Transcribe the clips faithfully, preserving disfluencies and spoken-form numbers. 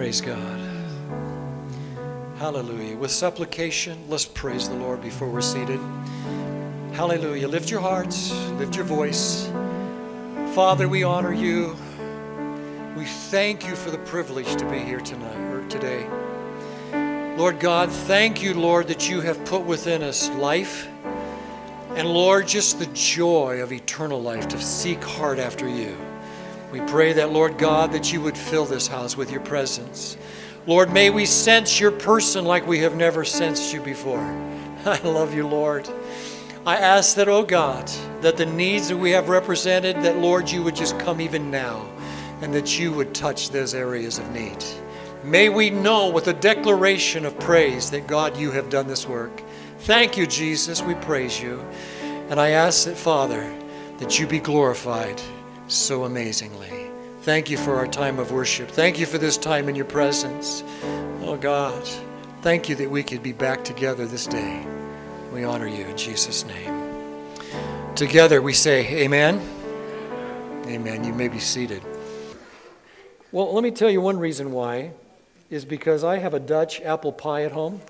Praise God. Hallelujah. With supplication, let's praise the Lord before we're seated. Hallelujah. Lift your hearts, lift your voice. Father, we honor you. We thank you for the privilege to be here tonight or today. Lord God, thank you, Lord, that you have put within us life. And Lord, just the joy of eternal life to seek hard after you. We pray that, Lord God, that you would fill this house with your presence. Lord, may we sense your person like we have never sensed you before. I love you, Lord. I ask that, oh God, that the needs that we have represented, that, Lord, you would just come even now and that you would touch those areas of need. May we know with a declaration of praise that, God, you have done this work. Thank you, Jesus. We praise you. And I ask that, Father, that you be glorified so amazingly. Thank you for our time of worship. Thank you for this time in your presence. Oh, God, thank you that we could be back together this day. We honor you in Jesus' name. Together we say amen. Amen. You may be seated. Well, let me tell you one reason why is because I have a Dutch apple pie at home.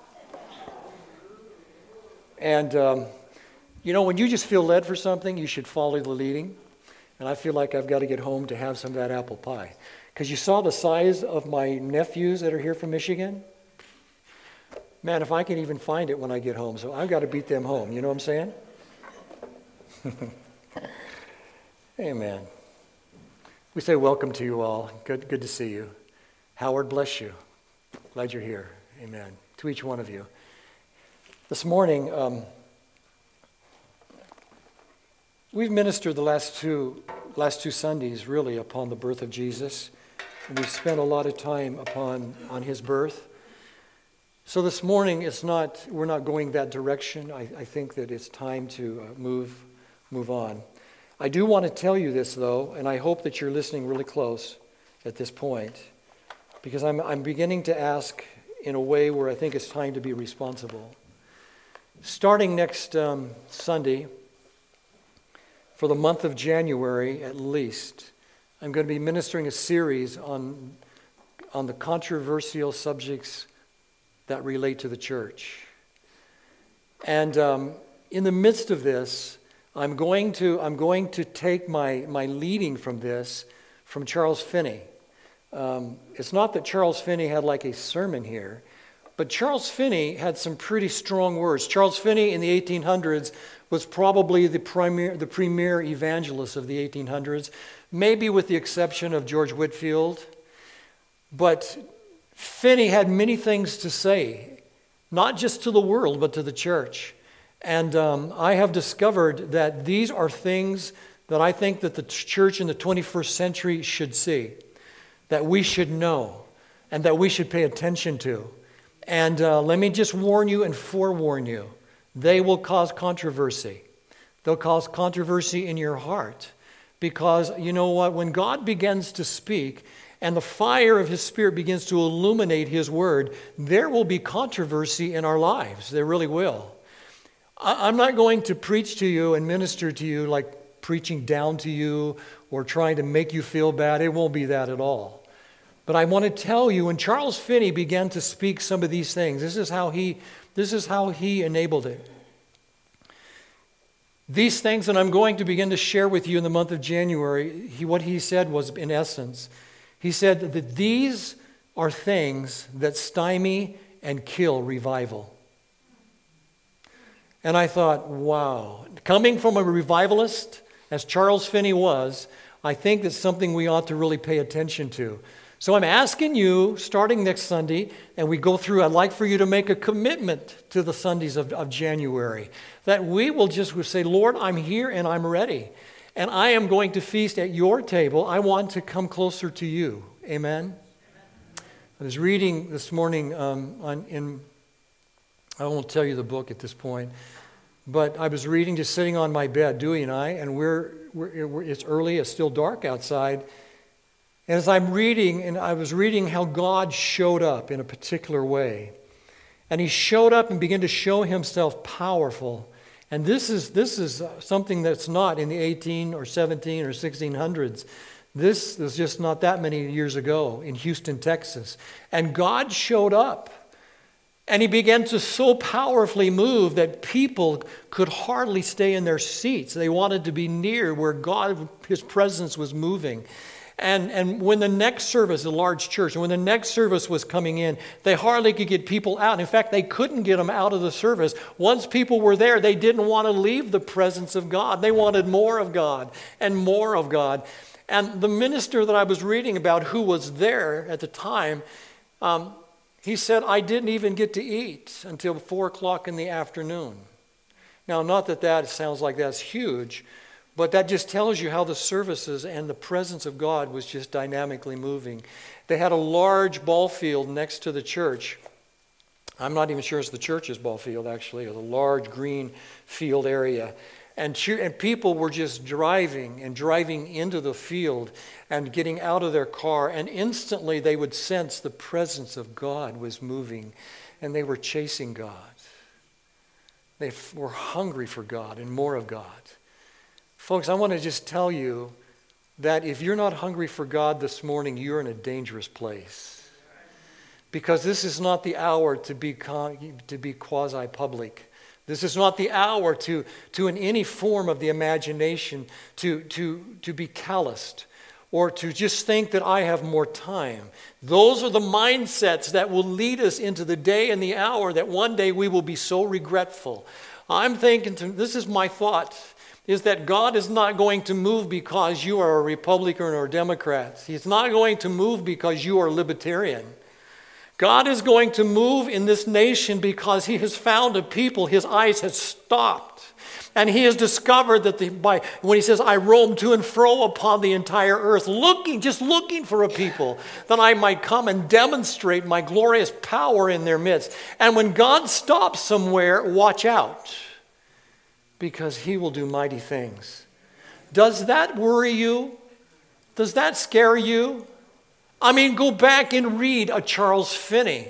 And, um, you know, when you just feel led for something, you should follow the leading. And I feel like I've got to get home to have some of that apple pie. Because you saw the size of my nephews that are here from Michigan? Man, if I can even find it when I get home. So I've got to beat them home. You know what I'm saying? Amen. We say welcome to you all. Good, good to see you. Howard, bless you. Glad you're here. Amen. To each one of you. This morning, um, we've ministered the last two last two Sundays really upon the birth of Jesus. And we've spent a lot of time upon on his birth. So this morning, it's not we're not going that direction. I, I think that it's time to uh, move move on. I do want to tell you this, though, and I hope that you're listening really close at this point, because I'm I'm beginning to ask in a way where I think it's time to be responsible. Starting next um, Sunday, for the month of January at least, I'm going to be ministering a series on on the controversial subjects that relate to the church. And um, in the midst of this, I'm going to I'm going to take my, my leading from this from Charles Finney. Um, it's not that Charles Finney had like a sermon here, but Charles Finney had some pretty strong words. Charles Finney in the eighteen hundreds was probably the premier the premier evangelist of the eighteen hundreds, maybe with the exception of George Whitefield. But Finney had many things to say, not just to the world, but to the church. And um, I have discovered that these are things that I think that the church in the twenty-first century should see, that we should know, and that we should pay attention to. And uh, let me just warn you and forewarn you, they will cause controversy. They'll cause controversy in your heart. Because, you know what, when God begins to speak, and the fire of his Spirit begins to illuminate his word, there will be controversy in our lives. There really will. I'm not going to preach to you and minister to you like preaching down to you or trying to make you feel bad. It won't be that at all. But I want to tell you, when Charles Finney began to speak some of these things, this is how he, this is how he enabled it. These things that I'm going to begin to share with you in the month of January, he, what he said was, in essence, he said that these are things that stymie and kill revival. And I thought, wow. Coming from a revivalist, as Charles Finney was, I think that's something we ought to really pay attention to. So I'm asking you, starting next Sunday, and we go through, I'd like for you to make a commitment to the Sundays of, of January, that we will just say, Lord, I'm here and I'm ready. And I am going to feast at your table. I want to come closer to you. Amen? I was reading this morning um, on, in, I won't tell you the book at this point, but I was reading just sitting on my bed, Dewey and I, and we're, we're it's early, it's still dark outside. And as I'm reading, and I was reading how God showed up in a particular way. And he showed up and began to show himself powerful. And this is this is something that's not in the eighteen or seventeen or sixteen hundreds. This was just not that many years ago in Houston, Texas. And God showed up. And he began to so powerfully move that people could hardly stay in their seats. They wanted to be near where God, his presence was moving. And, and when the next service, a large church, and when the next service was coming in, they hardly could get people out. In fact, they couldn't get them out of the service. Once people were there, they didn't want to leave the presence of God. They wanted more of God and more of God. And the minister that I was reading about, who was there at the time, um, he said, I didn't even get to eat until four o'clock in the afternoon. Now, not that that sounds like that's huge, but that just tells you how the services and the presence of God was just dynamically moving. They had a large ball field next to the church. I'm not even sure it's the church's ball field, actually. It was a large green field area. And, and people were just driving and driving into the field and getting out of their car. And instantly they would sense the presence of God was moving. And they were chasing God. They f- were hungry for God and more of God. Folks, I want to just tell you that if you're not hungry for God this morning, you're in a dangerous place. Because this is not the hour to be, con- to be quasi-public. This is not the hour to, to in any form of the imagination, to, to, to be calloused or to just think that I have more time. Those are the mindsets that will lead us into the day and the hour that one day we will be so regretful. I'm thinking, to, this is my thought, is that God is not going to move because you are a Republican or a Democrat. He's not going to move because you are libertarian. God is going to move in this nation because he has found a people his eyes have stopped. And he has discovered that the, by when he says, I roam to and fro upon the entire earth, looking, just looking for a people that I might come and demonstrate my glorious power in their midst. And when God stops somewhere, watch out, because he will do mighty things. Does that worry you? Does that scare you? I mean, go back and read a Charles Finney.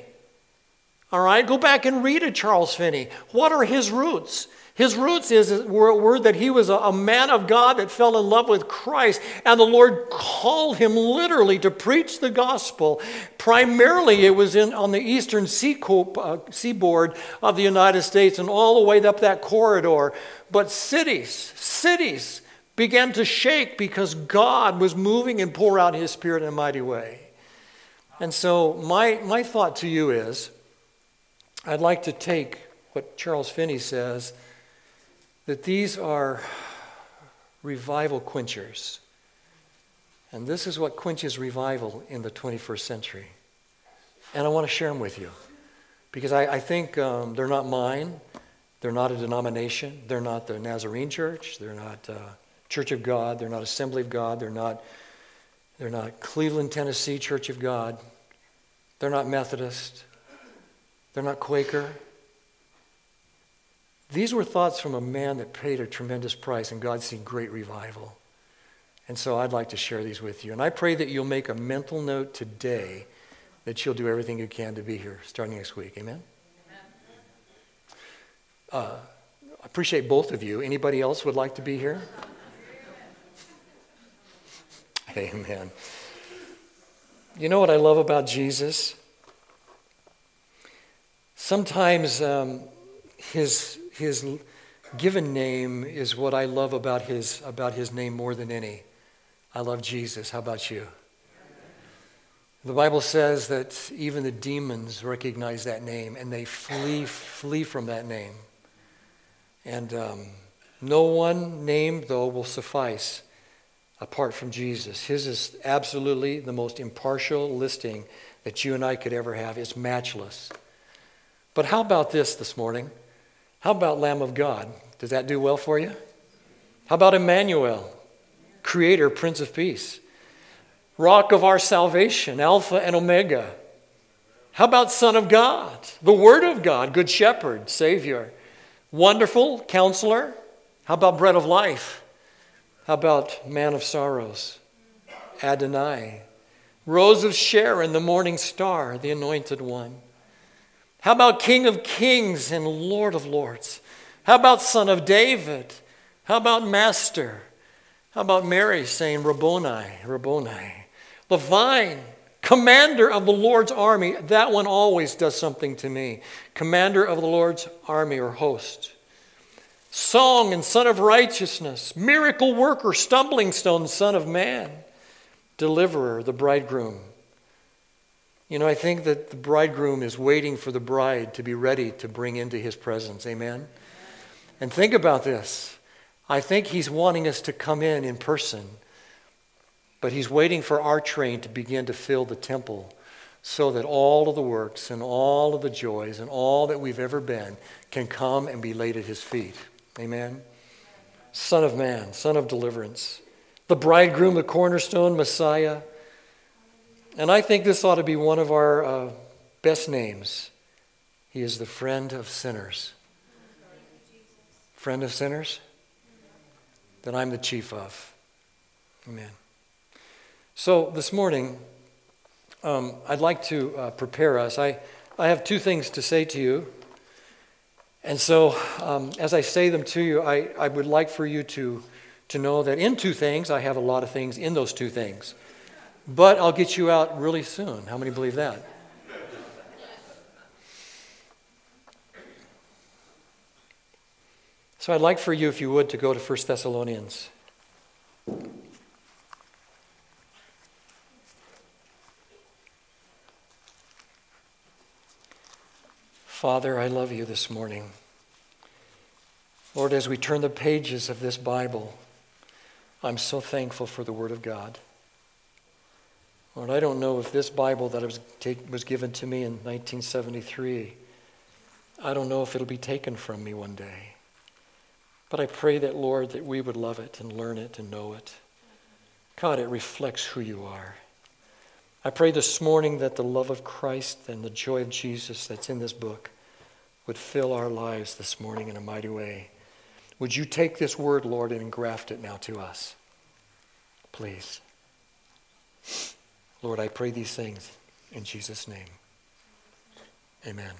All right? Go back and read a Charles Finney. What are his roots? His roots is were, were that he was a, a man of God that fell in love with Christ, and the Lord called him literally to preach the gospel. Primarily, it was in on the eastern seaco- uh, seaboard of the United States and all the way up that corridor. But cities, cities began to shake because God was moving and pour out his Spirit in a mighty way. And so my, my thought to you is, I'd like to take what Charles Finney says, that these are revival quenchers. And this is what quenches revival in the twenty-first century. And I want to share them with you. Because I, I think um, they're not mine. They're not a denomination. They're not the Nazarene Church. They're not uh, Church of God. They're not Assembly of God. They're not, they're not Cleveland, Tennessee Church of God. They're not Methodist. They're not Quaker. These were thoughts from a man that paid a tremendous price, and God's seen great revival. And so I'd like to share these with you. And I pray that you'll make a mental note today that you'll do everything you can to be here starting next week. Amen? Uh, I appreciate both of you. Anybody else would like to be here? Amen. You know what I love about Jesus? Sometimes um, his his given name is what I love about his about his name more than any. I love Jesus. How about you? The Bible says that even the demons recognize that name and they flee flee from that name. And um, no one name, though, will suffice apart from Jesus. His is absolutely the most impartial listing that you and I could ever have. It's matchless. But how about this this morning? How about Lamb of God? Does that do well for you? How about Emmanuel, Creator, Prince of Peace? Rock of our salvation, Alpha and Omega. How about Son of God, the Word of God, Good Shepherd, Savior? Wonderful Counselor. How about Bread of Life? How about Man of Sorrows, Adonai? Rose of Sharon, the Morning Star, the Anointed One. How about King of Kings and Lord of Lords? How about Son of David? How about Master? How about Mary saying, Rabboni, Rabboni? The vine, commander of the Lord's army. That one always does something to me. Commander of the Lord's army or host. Song and son of righteousness. Miracle worker, stumbling stone, son of man. Deliverer, the bridegroom. You know, I think that the bridegroom is waiting for the bride to be ready to bring into his presence. Amen? And think about this. I think he's wanting us to come in in person, but he's waiting for our train to begin to fill the temple so that all of the works and all of the joys and all that we've ever been can come and be laid at his feet. Amen? Son of man, son of deliverance. The bridegroom, the cornerstone, Messiah. And I think this ought to be one of our uh, best names. He is the friend of sinners. Friend of sinners? That I'm the chief of. Amen. So this morning, um, I'd like to uh, prepare us. I, I have two things to say to you. And so um, as I say them to you, I, I would like for you to, to know that in two things, I have a lot of things in those two things. But I'll get you out really soon. How many believe that? So I'd like for you, if you would, to go to First Thessalonians. Father, I love you this morning. Lord, as we turn the pages of this Bible, I'm so thankful for the Word of God. Lord, I don't know if this Bible that was, take, was given to me in nineteen seventy-three, I don't know if it'll be taken from me one day. But I pray that, Lord, that we would love it and learn it and know it. God, it reflects who you are. I pray this morning that the love of Christ and the joy of Jesus that's in this book would fill our lives this morning in a mighty way. Would you take this word, Lord, and engraft it now to us? Please. Lord, I pray these things in Jesus' name. Amen.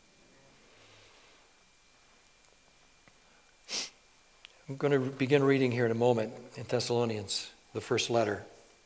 I'm going to begin reading here in a moment in Thessalonians, the first letter.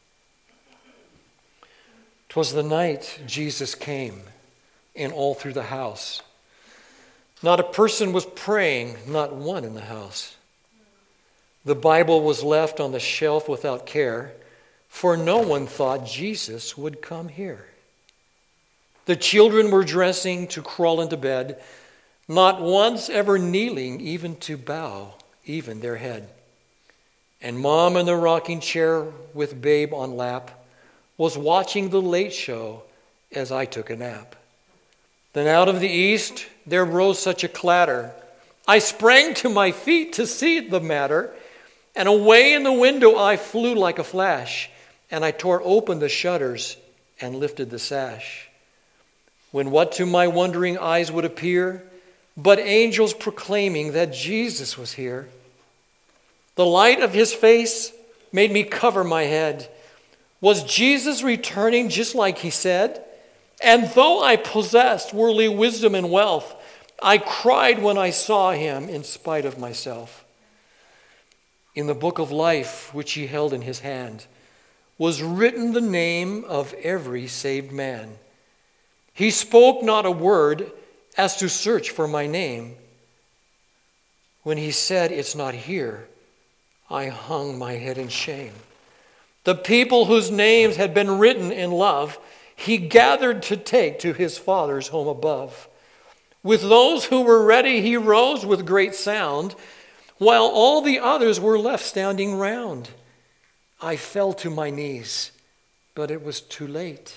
'Twas the night Jesus came in all through the house. Not a person was praying, not one in the house. The Bible was left on the shelf without care, for no one thought Jesus would come here. The children were dressing to crawl into bed, not once ever kneeling even to bow even their head. And Mom in the rocking chair with babe on lap was watching the late show as I took a nap. Then out of the east there rose such a clatter. I sprang to my feet to see the matter, and away in the window I flew like a flash, and I tore open the shutters and lifted the sash. When what to my wondering eyes would appear but angels proclaiming that Jesus was here. The light of his face made me cover my head. Was Jesus returning just like he said? And though I possessed worldly wisdom and wealth, I cried when I saw him in spite of myself. In the book of life which he held in his hand was written the name of every saved man. He spoke not a word as to search for my name. When he said, "It's not here," I hung my head in shame. The people whose names had been written in love, he gathered to take to his Father's home above. With those who were ready, he rose with great sound, while all the others were left standing round. I fell to my knees, but it was too late.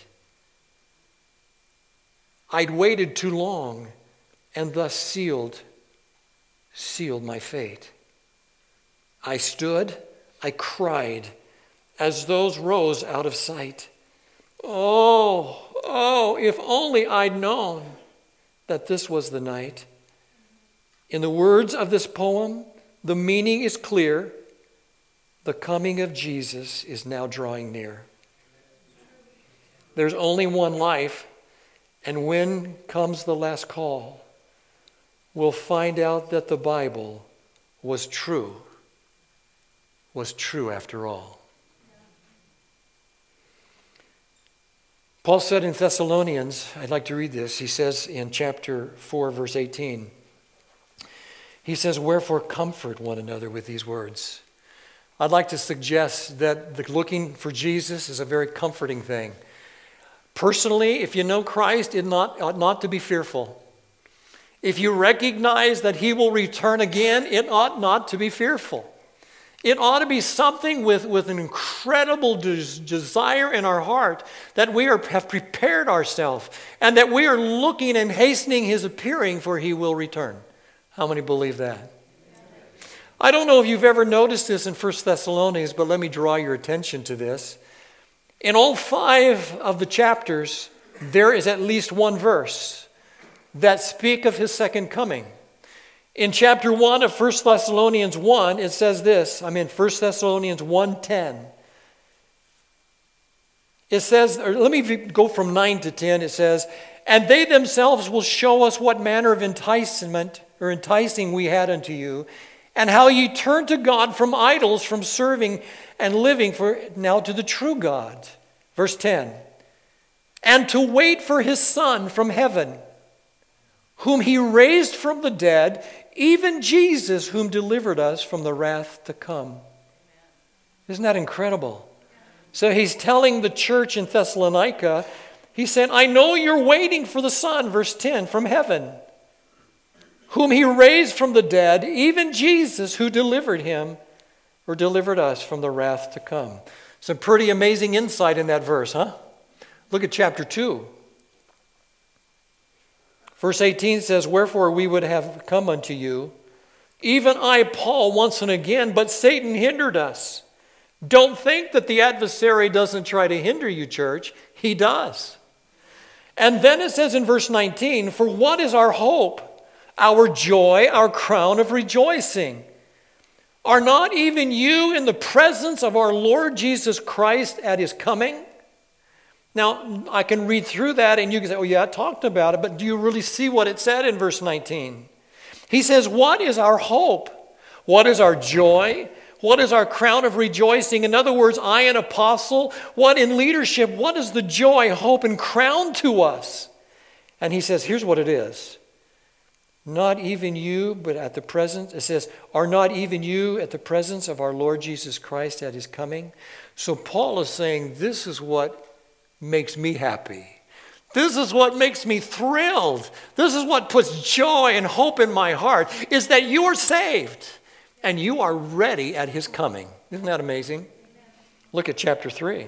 I'd waited too long, and thus sealed, sealed my fate. I stood, I cried, as those rose out of sight. Oh, oh, if only I'd known that this was the night. In the words of this poem, the meaning is clear. The coming of Jesus is now drawing near. There's only one life, and when comes the last call, we'll find out that the Bible was true was true after all. Paul said in Thessalonians, I'd like to read this. He says in chapter four, verse eighteen, he says, "Wherefore comfort one another with these words." I'd like to suggest that the looking for Jesus is a very comforting thing. Personally, if you know Christ, it not, ought not to be fearful. If you recognize that he will return again, it ought not to be fearful. It ought to be something with, with an incredible des- desire in our heart that we are, have prepared ourselves and that we are looking and hastening his appearing, for he will return. How many believe that? I don't know if you've ever noticed this in First Thessalonians, but let me draw your attention to this. In all five of the chapters, there is at least one verse that speak of his second coming. In chapter one of First Thessalonians one, it says this. I'm in First Thessalonians one ten. It says, or let me go from nine to ten. It says, "And they themselves will show us what manner of enticement or enticing we had unto you, and how ye turned to God from idols, from serving and living for now to the true God." Verse ten. "And to wait for his Son from heaven, whom he raised from the dead, even Jesus, whom delivered us from the wrath to come." Isn't that incredible? So he's telling the church in Thessalonica, he said, I know you're waiting for the Son, verse ten, from heaven, whom he raised from the dead, even Jesus, who delivered him or delivered us from the wrath to come. Some pretty amazing insight in that verse, huh? Look at chapter two. Verse eighteen says, "Wherefore we would have come unto you, even I, Paul, once and again, but Satan hindered us." Don't think that the adversary doesn't try to hinder you, church. He does. And then it says in verse nineteen, "For what is our hope, our joy, our crown of rejoicing? Are not even you in the presence of our Lord Jesus Christ at his coming?" Now, I can read through that and you can say, oh yeah, I talked about it, but do you really see what it said in verse nineteen? He says, what is our hope? What is our joy? What is our crown of rejoicing? In other words, I, an apostle, what in leadership, what is the joy, hope, and crown to us? And he says, here's what it is. Not even you, but at the presence, it says, are not even you at the presence of our Lord Jesus Christ at his coming? So Paul is saying, this is what makes me happy. This is what makes me thrilled. This is what puts joy and hope in my heart, is that you are saved and you are ready at his coming. Isn't that amazing? Look at chapter three.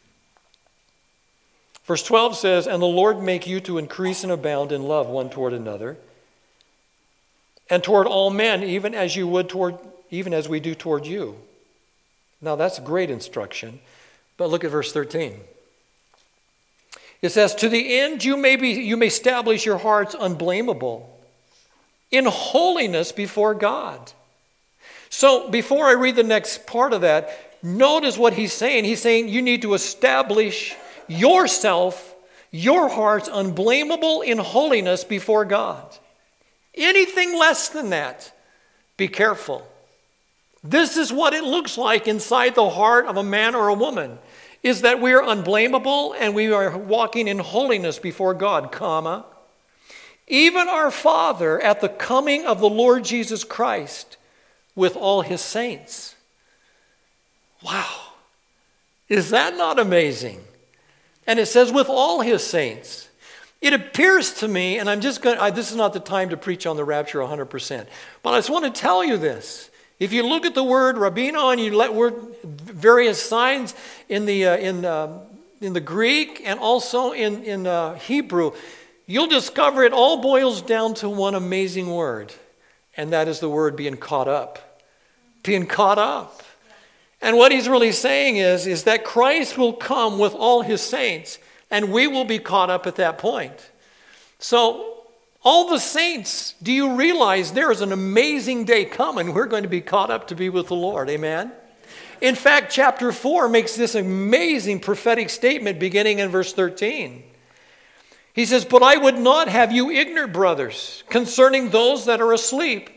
Verse twelve says, "And the Lord make you to increase and abound in love one toward another, and toward all men, even as you would toward, even as we do toward you." Now that's great instruction. But look at verse thirteen. It says, "To the end you may be, you may establish your hearts unblameable in holiness before God." So before I read the next part of that, notice what he's saying. He's saying you need to establish yourself, your hearts unblameable in holiness before God. Anything less than that, be careful. This is what it looks like inside the heart of a man or a woman, is that we are unblameable and we are walking in holiness before God, comma. Even our Father at the coming of the Lord Jesus Christ with all his saints. Wow. Is that not amazing? And it says with all his saints. It appears to me, and I'm just going to, this is not the time to preach on the rapture one hundred percent, but I just want to tell you this. If you look at the word rabbino and you let word various signs in the uh, in uh, in the Greek and also in in uh, Hebrew, you'll discover it all boils down to one amazing word, and that is the word being caught up. Being caught up. And what he's really saying is, is that Christ will come with all his saints, and we will be caught up at that point. So all the saints, do you realize there is an amazing day coming? We're going to be caught up to be with the Lord. Amen? In fact, chapter four makes this amazing prophetic statement beginning in verse thirteen. He says, "But I would not have you ignorant, brothers, concerning those that are asleep,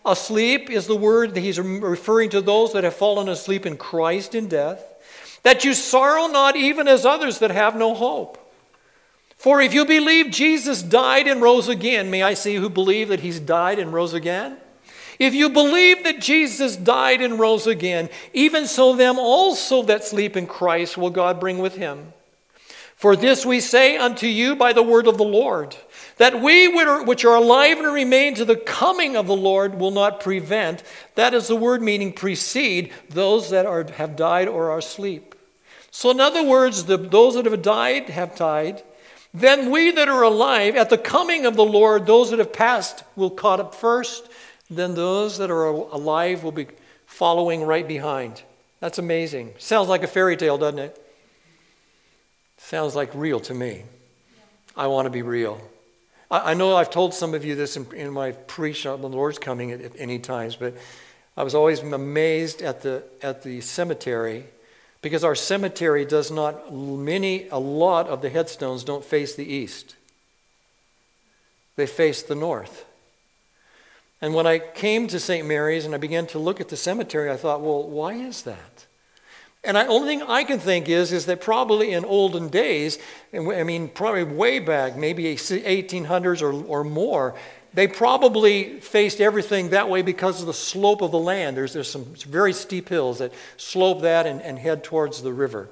Asleep is the word that he's referring to those that have fallen asleep in Christ in death. That you sorrow not even as others that have no hope. For if you believe Jesus died and rose again, may I see who believe that he's died and rose again? If you believe that Jesus died and rose again, even so them also that sleep in Christ will God bring with him. For this we say unto you by the word of the Lord, that we which are alive and remain to the coming of the Lord will not prevent, that is the word meaning precede, those that are, have died or are asleep. So in other words, the, those that have died have died. Then we that are alive, at the coming of the Lord, those that have passed will caught up first. Then those that are alive will be following right behind. That's amazing. Sounds like a fairy tale, doesn't it? Sounds like real to me. I want to be real. I, I know I've told some of you this in, in my preach on the Lord's coming at, at any times, but I was always amazed at the at the cemetery, because our cemetery does not, many, a lot of the headstones don't face the east. They face the north. And when I came to Saint Mary's and I began to look at the cemetery, I thought, well, why is that? And the only thing I can think is, is that probably in olden days, and I mean probably way back, maybe eighteen hundreds or, or more, they probably faced everything that way because of the slope of the land. There's, there's some very steep hills that slope that and, and head towards the river.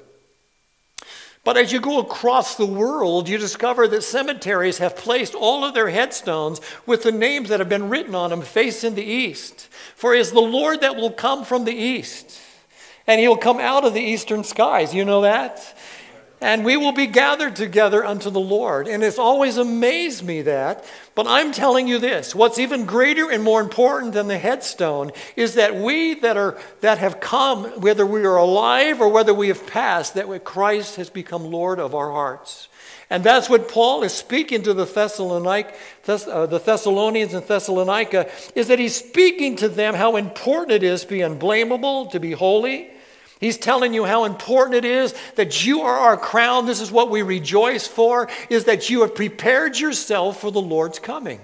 But as you go across the world, you discover that cemeteries have placed all of their headstones with the names that have been written on them facing the east. For it is the Lord that will come from the east, and he will come out of the eastern skies. You know that? And we will be gathered together unto the Lord. And it's always amazed me that. But I'm telling you this, what's even greater and more important than the headstone is that we that are that have come, whether we are alive or whether we have passed, that Christ has become Lord of our hearts. And that's what Paul is speaking to the Thessalonic, Thess, uh, the Thessalonians in Thessalonica, is that he's speaking to them how important it is to be unblameable, to be holy. He's telling you how important it is that you are our crown. This is what we rejoice for, is that you have prepared yourself for the Lord's coming.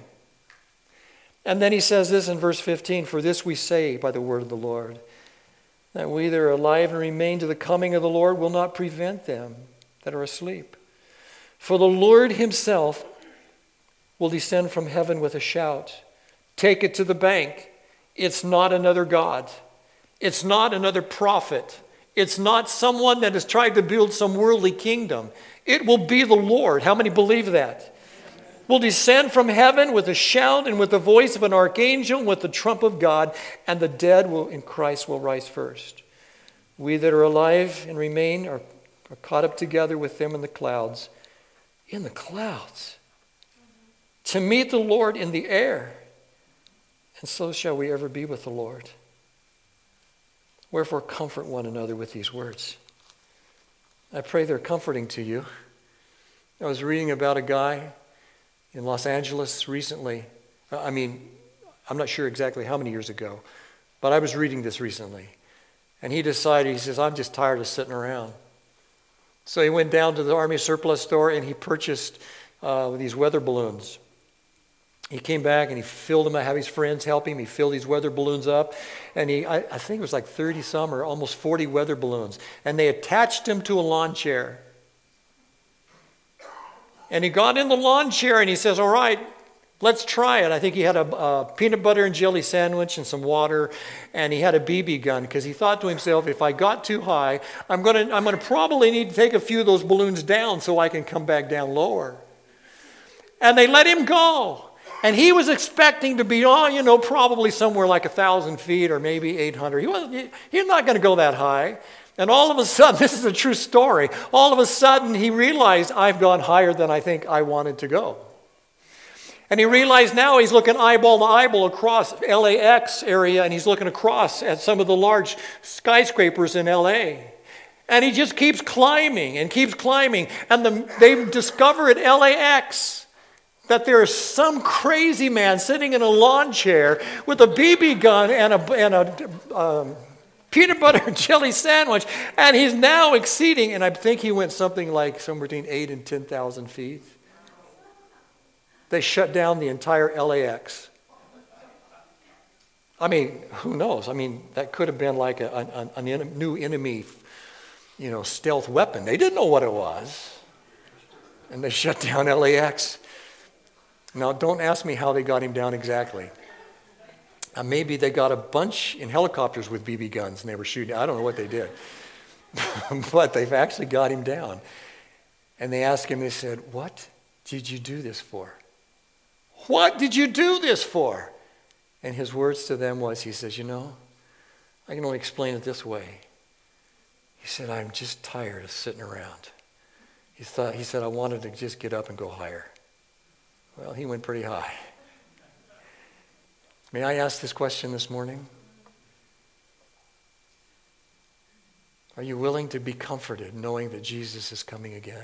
And then he says this in verse fifteen, for this we say by the word of the Lord, that we that are alive and remain to the coming of the Lord will not prevent them that are asleep. For the Lord himself will descend from heaven with a shout. Take it to the bank. It's not another god. It's not another prophet. It's not someone that has tried to build some worldly kingdom. It will be the Lord. How many believe that? Will descend from heaven with a shout and with the voice of an archangel and with the trump of God, and the dead will in Christ will rise first. We that are alive and remain are, are caught up together with them in the clouds. In the clouds. To meet the Lord in the air. And so shall we ever be with the Lord. Wherefore comfort one another with these words. I pray they're comforting to you. I was reading about a guy in Los Angeles recently. I mean, I'm not sure exactly how many years ago, but I was reading this recently. And he decided, he says, I'm just tired of sitting around. So he went down to the Army surplus store and he purchased uh, these weather balloons. He came back and he filled them. I have his friends help him. He filled these weather balloons up. And he, I, I think it was like thirty some or almost forty weather balloons. And they attached him to a lawn chair. And he got in the lawn chair and he says, all right, let's try it. I think he had a, a peanut butter and jelly sandwich and some water. And he had a B B gun because he thought to himself, if I got too high, I'm going to I'm going to probably need to take a few of those balloons down so I can come back down lower. And they let him go. And he was expecting to be, oh, you know, probably somewhere like a thousand feet or maybe eight hundred. He wasn't, he's not going to go that high. And all of a sudden, this is a true story. All of a sudden, he realized, I've gone higher than I think I wanted to go. And he realized now he's looking eyeball to eyeball across L A X area, and he's looking across at some of the large skyscrapers in L A. And he just keeps climbing and keeps climbing. And the, they discover at L A X that there is some crazy man sitting in a lawn chair with a B B gun and a, and a um, peanut butter and jelly sandwich, and he's now exceeding, and I think he went something like somewhere between eight and ten thousand feet. They shut down the entire L A X. I mean, who knows? I mean, that could have been like a, a, a new enemy, you know, stealth weapon. They didn't know what it was. And they shut down L A X. Now, don't ask me how they got him down exactly. Uh, maybe they got a bunch in helicopters with B B guns and they were shooting. I don't know what they did. But they've actually got him down. And they asked him, they said, what did you do this for? What did you do this for? And his words to them was, he says, you know, I can only explain it this way. He said, I'm just tired of sitting around. He thought, he said, I wanted to just get up and go higher. Well, he went pretty high. May I ask this question this morning? Are you willing to be comforted knowing that Jesus is coming again?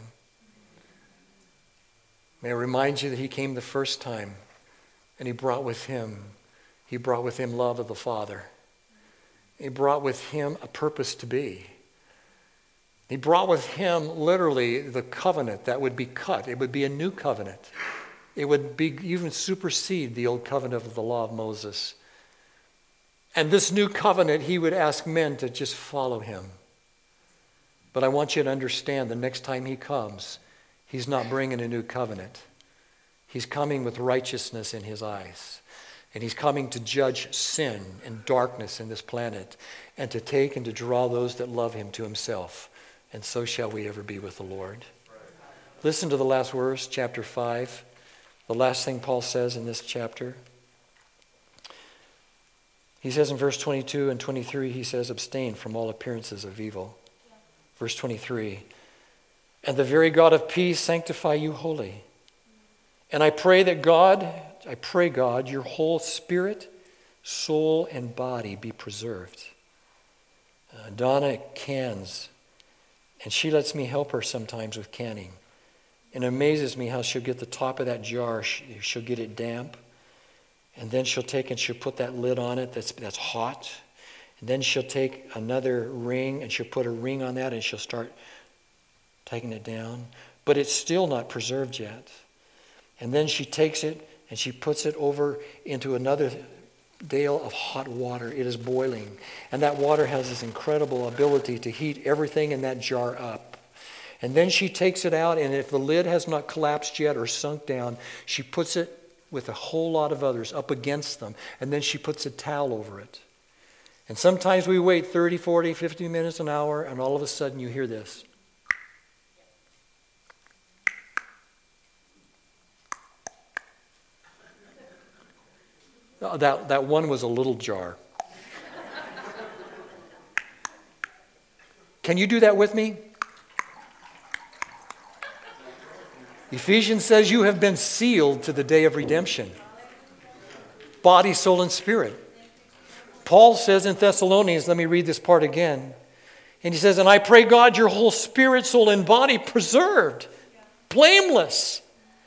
May I remind you that he came the first time and he brought with him, he brought with him love of the Father. He brought with him a purpose to be. He brought with him literally the covenant that would be cut. It would be a new covenant. It would be even supersede the old covenant of the law of Moses. And this new covenant, he would ask men to just follow him. But I want you to understand the next time he comes, he's not bringing a new covenant. He's coming with righteousness in his eyes. And he's coming to judge sin and darkness in this planet and to take and to draw those that love him to himself. And so shall we ever be with the Lord. Listen to the last verse, chapter five. The last thing Paul says in this chapter. He says in verse twenty-two and twenty-three, he says, abstain from all appearances of evil. Yeah. Verse twenty-three, and the very God of peace sanctify you wholly. And I pray that God, I pray God, your whole spirit, soul, and body be preserved. Uh, Donna cans, and she lets me help her sometimes with canning. And it amazes me how she'll get the top of that jar, she'll get it damp, and then she'll take and she'll put that lid on it that's that's hot. And then she'll take another ring and she'll put a ring on that and she'll start taking it down. But it's still not preserved yet. And then she takes it and she puts it over into another dale of hot water. It is boiling. And that water has this incredible ability to heat everything in that jar up. And then she takes it out, and if the lid has not collapsed yet or sunk down, she puts it with a whole lot of others up against them. And then she puts a towel over it. And sometimes we wait thirty, forty, fifty minutes, an hour, and all of a sudden you hear this. That, that one was a little jar. Can you do that with me? Ephesians says you have been sealed to the day of redemption. Body, soul, and spirit. Paul says in Thessalonians, let me read this part again. And he says, and I pray God your whole spirit, soul, and body preserved, blameless.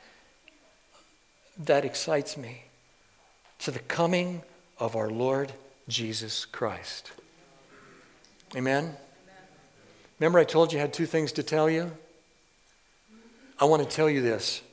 That excites me. To the coming of our Lord Jesus Christ. Amen? Remember I told you I had two things to tell you? I want to tell you this.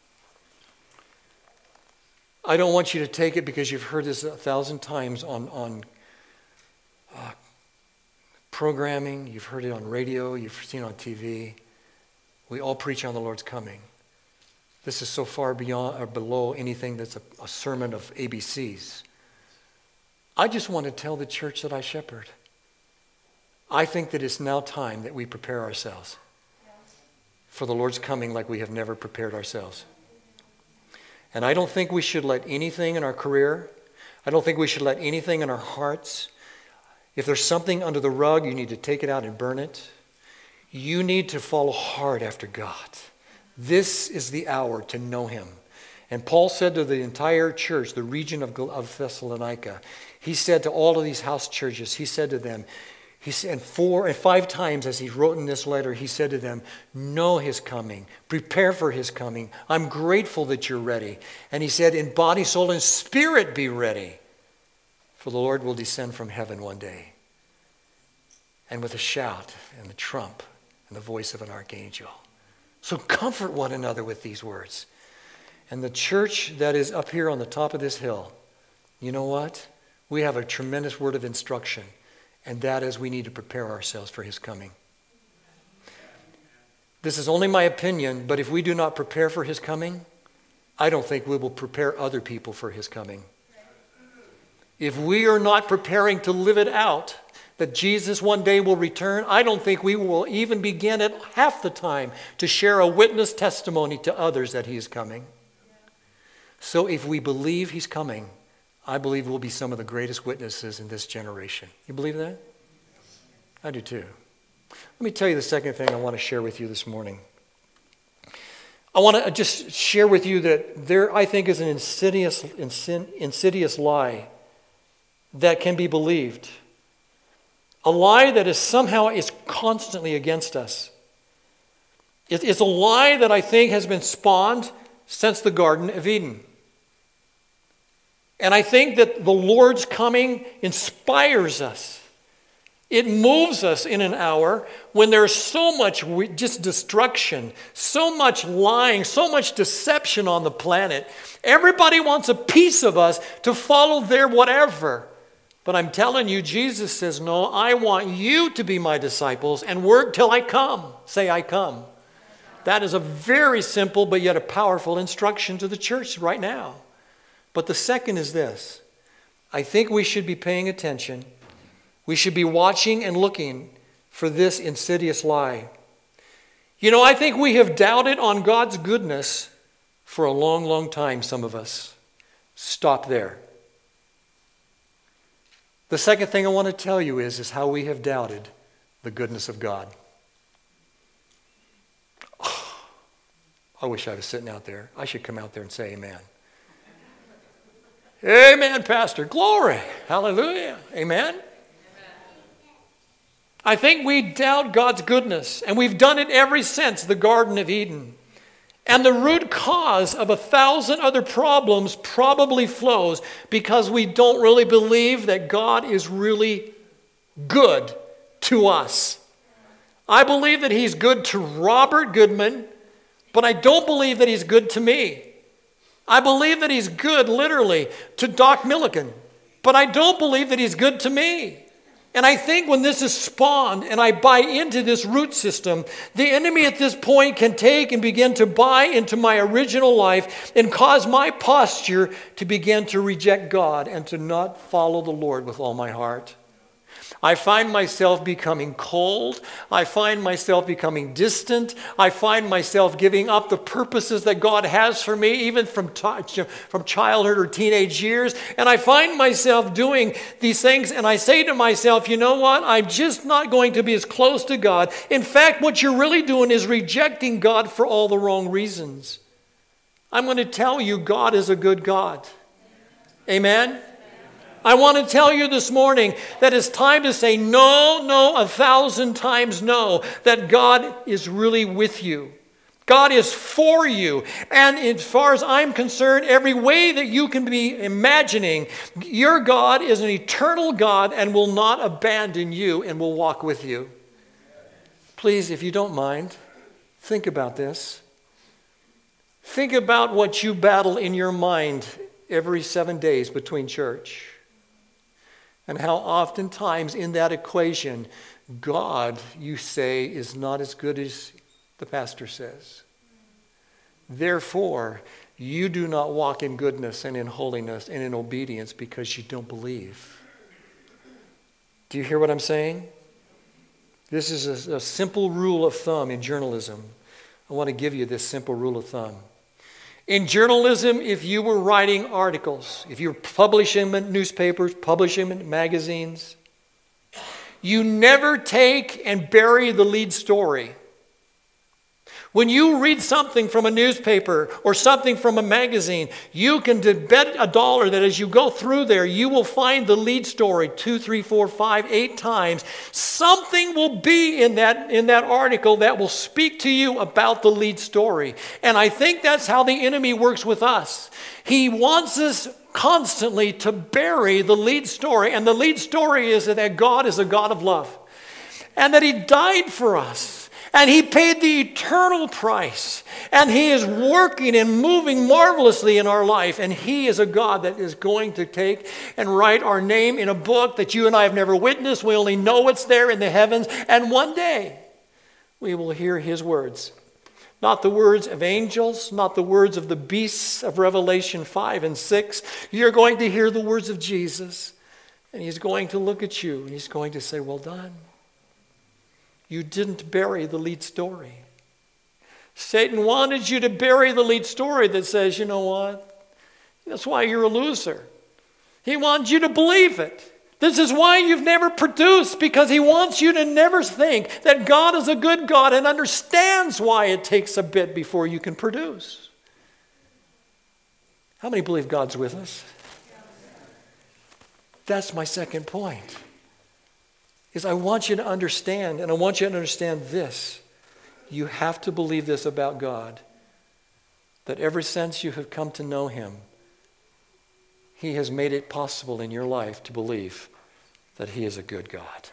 I don't want you to take it because you've heard this a thousand times on, on uh, programming. You've heard it on radio. You've seen it on T V. We all preach on the Lord's coming. This is so far beyond or below anything that's a, a sermon of A B Cs. I just want to tell the church that I shepherd. I think that it's now time that we prepare ourselves for the Lord's coming like we have never prepared ourselves. And I don't think we should let anything in our career, I don't think we should let anything in our hearts, if there's something under the rug, you need to take it out and burn it. You need to follow hard after God. This is the hour to know him. And Paul said to the entire church, the region of, of Thessalonica, he said to all of these house churches, he said to them, He said four and five times as he wrote in this letter, he said to them, know his coming, prepare for his coming. I'm grateful that you're ready. And he said, in body, soul, and spirit be ready. For the Lord will descend from heaven one day. And with a shout and the trump and the voice of an archangel. So comfort one another with these words. And the church that is up here on the top of this hill, you know what? we have a tremendous word of instruction, and that is we need to prepare ourselves for his coming. This is only my opinion, but if we do not prepare for his coming, I don't think we will prepare other people for his coming. If we are not preparing to live it out, that Jesus one day will return, I don't think we will even begin at half the time to share a witness testimony to others that he is coming. So if we believe he's coming, I believe we'll be some of the greatest witnesses in this generation. You believe that? I do too. Let me tell you the second thing I want to share with you this morning. I want to just share with you that there, I think, is an insidious, insidious lie that can be believed. A lie that is somehow is constantly against us. It's a lie that I think has been spawned since the Garden of Eden. And I think that the Lord's coming inspires us. It moves us in an hour when there's so much just destruction, so much lying, so much deception on the planet. Everybody wants a piece of us to follow their whatever. But I'm telling you, Jesus says, no, I want you to be my disciples and work till I come. Say, I come. That is a very simple but yet a powerful instruction to the church right now. But the second is this. I think we should be paying attention. We should be watching and looking for this insidious lie. You know, I think we have doubted on God's goodness for a long, long time, some of us. Stop there. The second thing I want to tell you is, is how we have doubted the goodness of God. Oh, I wish I was sitting out there. I should come out there and say amen. Amen, Pastor. Glory. Hallelujah. Amen. I think we doubt God's goodness, and we've done it ever since the Garden of Eden. And the root cause of a thousand other problems probably flows because we don't really believe that God is really good to us. I believe that he's good to Robert Goodman, but I don't believe that he's good to me. I believe that he's good literally to Doc Milliken, but I don't believe that he's good to me. And I think when this is spawned and I buy into this root system, the enemy at this point can take and begin to buy into my original life and cause my posture to begin to reject God and to not follow the Lord with all my heart. I find myself becoming cold. I find myself becoming distant. I find myself giving up the purposes that God has for me, even from, t- from childhood or teenage years. And I find myself doing these things, and I say to myself, you know what? I'm just not going to be as close to God. In fact, what you're really doing is rejecting God for all the wrong reasons. I'm going to tell you, God is a good God. Amen? I want to tell you this morning that it's time to say no, no, a thousand times no, that God is really with you. God is for you. And as far as I'm concerned, every way that you can be imagining, your God is an eternal God and will not abandon you and will walk with you. Please, if you don't mind, think about this. Think about what you battle in your mind every seven days between church. And how oftentimes in that equation, God, you say, is not as good as the pastor says. Therefore, you do not walk in goodness and in holiness and in obedience because you don't believe. Do you hear what I'm saying? This is a, a simple rule of thumb in journalism. I want to give you this simple rule of thumb. In journalism, if you were writing articles, if you were publishing them in newspapers, publishing them in magazines, you never take and bury the lead story. When you read something from a newspaper or something from a magazine, you can bet a dollar that as you go through there, you will find the lead story two, three, four, five, eight times. Something will be in that, in that article that will speak to you about the lead story. And I think that's how the enemy works with us. He wants us constantly to bury the lead story. And the lead story is that God is a God of love and that he died for us. And he paid the eternal price. And he is working and moving marvelously in our life. And he is a God that is going to take and write our name in a book that you and I have never witnessed. We only know it's there in the heavens. And one day we will hear his words. Not the words of angels, not the words of the beasts of Revelation five and six. You're going to hear the words of Jesus. And he's going to look at you and he's going to say, well done. You didn't bury the lead story. Satan wanted you to bury the lead story that says, you know what? That's why you're a loser. He wants you to believe it. This is why you've never produced, because he wants you to never think that God is a good God and understands why it takes a bit before you can produce. How many believe God's with us? That's my second point. Is I want you to understand, and I want you to understand this. You have to believe this about God, that ever since you have come to know him, he has made it possible in your life to believe that he is a good God.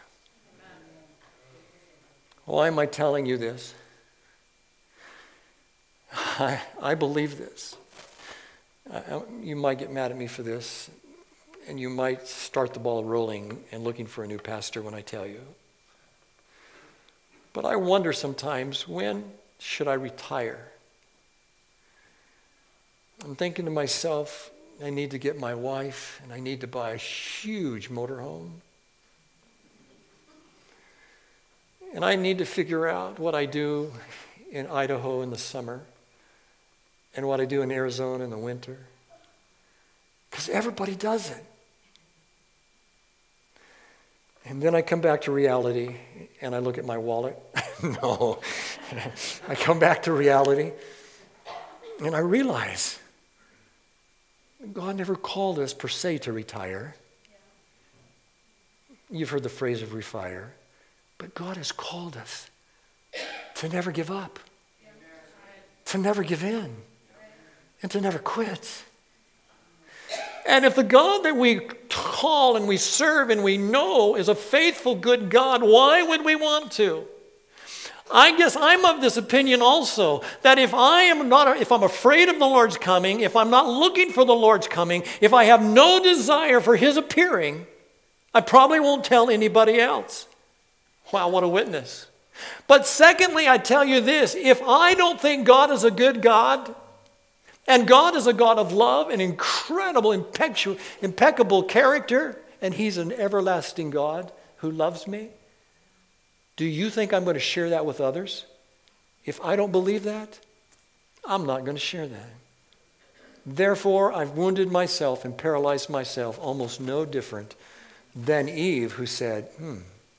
Why am I telling you this? I, I believe this. I, you might get mad at me for this. And you might start the ball rolling and looking for a new pastor when I tell you. But I wonder sometimes, when should I retire? I'm thinking to myself, I need to get my wife and I need to buy a huge motorhome. And I need to figure out what I do in Idaho in the summer and what I do in Arizona in the winter. Because everybody does it. And then I come back to reality and I look at my wallet. No. I come back to reality and I realize God never called us per se to retire. You've heard the phrase of refire. But God has called us to never give up, to never give in, and to never quit. And if the God that we call and we serve and we know is a faithful, good God, why would we want to? I guess I'm of this opinion also, that if I am not, if I'm afraid of the Lord's coming, if I'm not looking for the Lord's coming, if I have no desire for his appearing, I probably won't tell anybody else. Wow, what a witness. But secondly, I tell you this, if I don't think God is a good God, and God is a God of love and incredible, impeccable, impeccable character, and he's an everlasting God who loves me, do you think I'm going to share that with others? If I don't believe that, I'm not going to share that. Therefore, I've wounded myself and paralyzed myself almost no different than Eve, who said, hmm,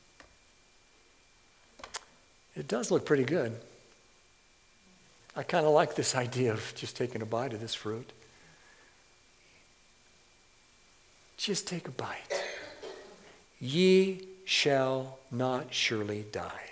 it does look pretty good. I kind of like this idea of just taking a bite of this fruit. Just take a bite. Ye shall not surely die.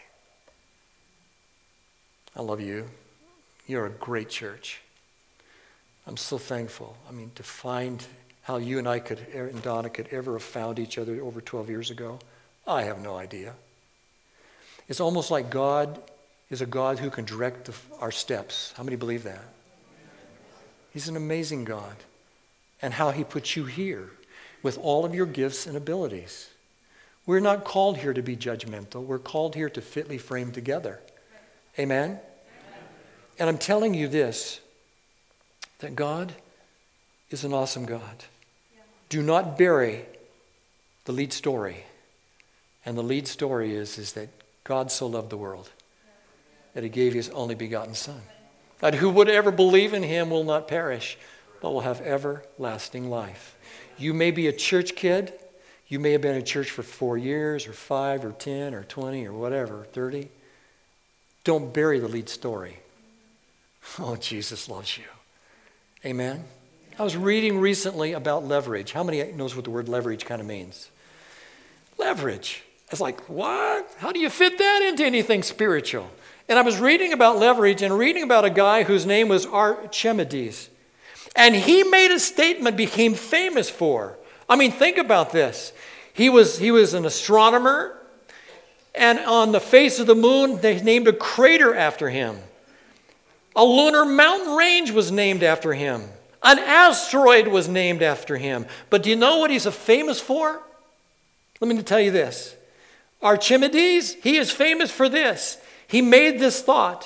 I love you. You're a great church. I'm so thankful. I mean, to find how you and I could, and Donna could ever have found each other over twelve years ago, I have no idea. It's almost like God is a God who can direct the, our steps. How many believe that? He's an amazing God. And how he put you here with all of your gifts and abilities. We're not called here to be judgmental. We're called here to fitly frame together. Amen? Amen. And I'm telling you this, that God is an awesome God. Yeah. Do not bury the lead story. And the lead story is, is that God so loved the world that he gave his only begotten Son, that who would ever believe in him will not perish, but will have everlasting life. You may be a church kid. You may have been in church for four years or five or ten or twenty or whatever, thirty. Don't bury the lead story. Oh, Jesus loves you. Amen? I was reading recently about leverage. How many knows what the word leverage kind of means? Leverage. It's like, what? How do you fit that into anything spiritual? And I was reading about leverage and reading about a guy whose name was Archimedes. And he made a statement became famous for. I mean, think about this. He was, he was an astronomer. And on the face of the moon, they named a crater after him. A lunar mountain range was named after him. An asteroid was named after him. But do you know what he's famous for? Let me tell you this. Archimedes, he is famous for this. He made this thought.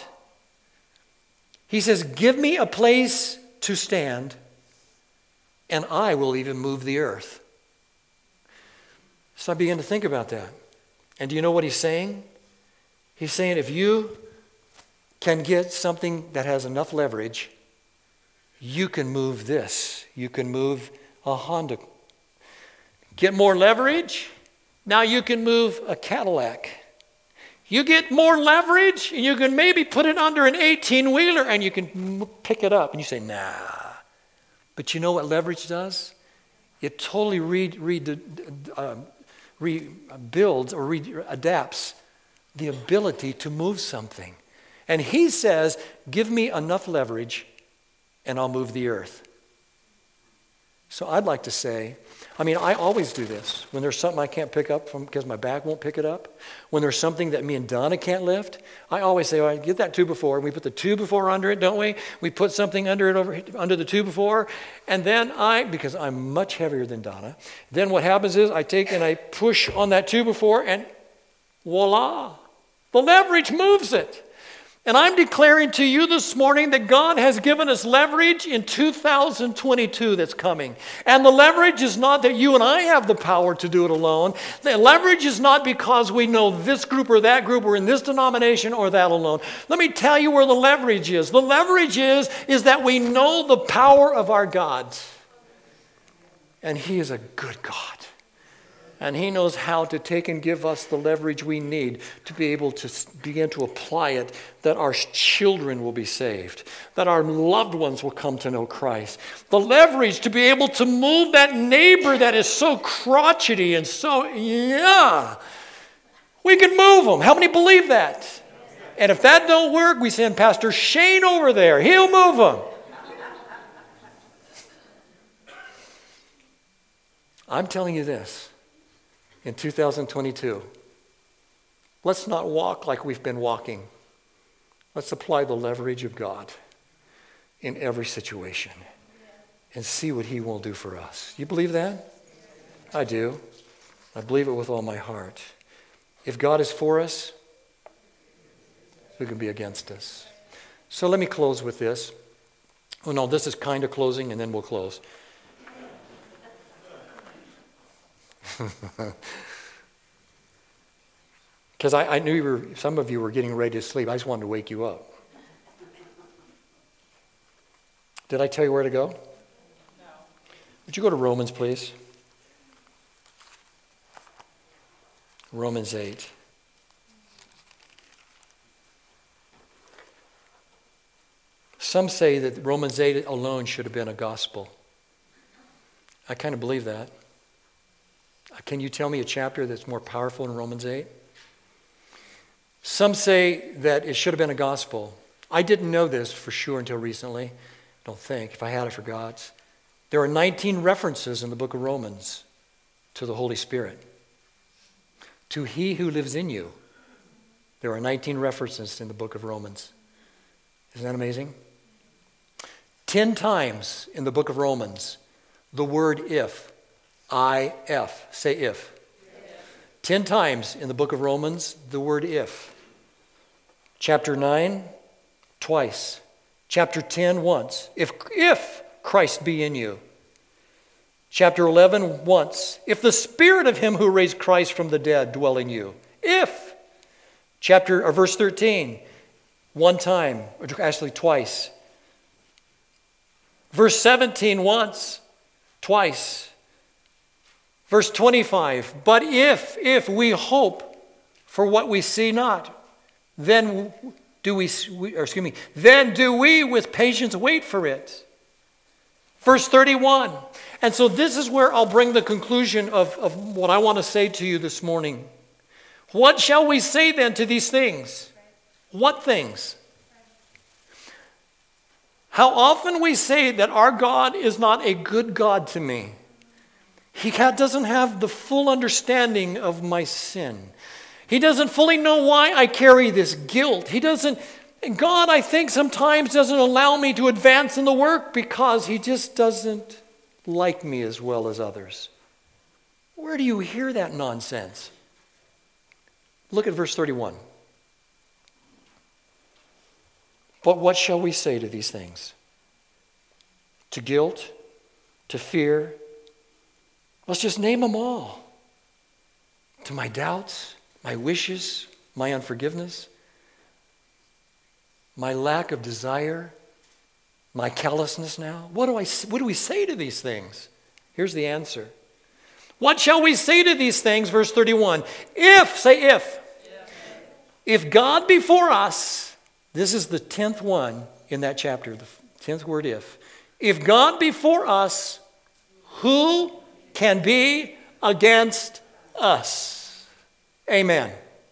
He says, give me a place to stand, and I will even move the earth. So I began to think about that. And do you know what he's saying? He's saying if you can get something that has enough leverage, you can move this. You can move a Honda. Get more leverage, now you can move a Cadillac. You get more leverage, and you can maybe put it under an eighteen-wheeler, and you can pick it up. And you say, nah. But you know what leverage does? It totally re, re, uh, rebuilds or re, adapts the ability to move something. And he says, give me enough leverage, and I'll move the earth. So I'd like to say, I mean, I always do this. When there's something I can't pick up from because my back won't pick it up, when there's something that me and Donna can't lift, I always say, all right, get that two before. We put the two before under it, don't we? We put something under it over under the two before, and then I, because I'm much heavier than Donna, then what happens is I take and I push on that two before, and voila, the leverage moves it. And I'm declaring to you this morning that God has given us leverage in two thousand twenty-two that's coming. And the leverage is not that you and I have the power to do it alone. The leverage is not because we know this group or that group or in this denomination or that alone. Let me tell you where the leverage is. The leverage is, is that we know the power of our God. And He is a good God. And He knows how to take and give us the leverage we need to be able to begin to apply it, that our children will be saved, that our loved ones will come to know Christ. The leverage to be able to move that neighbor that is so crotchety and so, yeah, we can move them. How many believe that? And if that don't work, we send Pastor Shane over there. He'll move them. I'm telling you this. In two thousand twenty-two, let's not walk like we've been walking. Let's apply the leverage of God in every situation and see what He will do for us. You believe that? I do. I believe it with all my heart. If God is for us, who can be against us? So let me close with this. Oh no, this is kind of closing, and then we'll close. Because I, I knew you were, some of you were getting ready to sleep. I just wanted to wake you up. Did I tell you where to go? No. Would you go to Romans, please? Romans eight. Some say that Romans eight alone should have been a gospel. I kind of believe that. Can you tell me a chapter that's more powerful than Romans eight? Some say that it should have been a gospel. I didn't know this for sure until recently. Don't think. If I had, I forgot. There are nineteen references in the book of Romans to the Holy Spirit. To He who lives in you. There are nineteen references in the book of Romans. Isn't that amazing? Ten times in the book of Romans, the word if. I F. Say if. Ten times in the book of Romans, the word if. Chapter nine, twice. Chapter ten, once. If, if Christ be in you. Chapter eleven, once. If the Spirit of Him who raised Christ from the dead dwell in you. If. Chapter, or verse thirteen, one time, or actually twice. Verse seventeen, once. Twice. Verse twenty-five, but if, if we hope for what we see not, then do we, or excuse me, then do we with patience wait for it. Verse thirty-one, and so this is where I'll bring the conclusion of, of what I want to say to you this morning. What shall we say then to these things? What things? How often we say that our God is not a good God to me. He doesn't have the full understanding of my sin. He doesn't fully know why I carry this guilt. He doesn't, and God, I think, sometimes doesn't allow me to advance in the work because he just doesn't like me as well as others. Where do you hear that nonsense? Look at verse thirty-one. But what shall we say to these things? To guilt? To fear? Let's just name them all. To my doubts, my wishes, my unforgiveness, my lack of desire, my callousness now. What do I, what do we say to these things? Here's the answer. What shall we say to these things? Verse thirty-one. If, say if. If God be for us, this is the tenth one in that chapter, the tenth word if. If God be for us, who can be against us? Amen.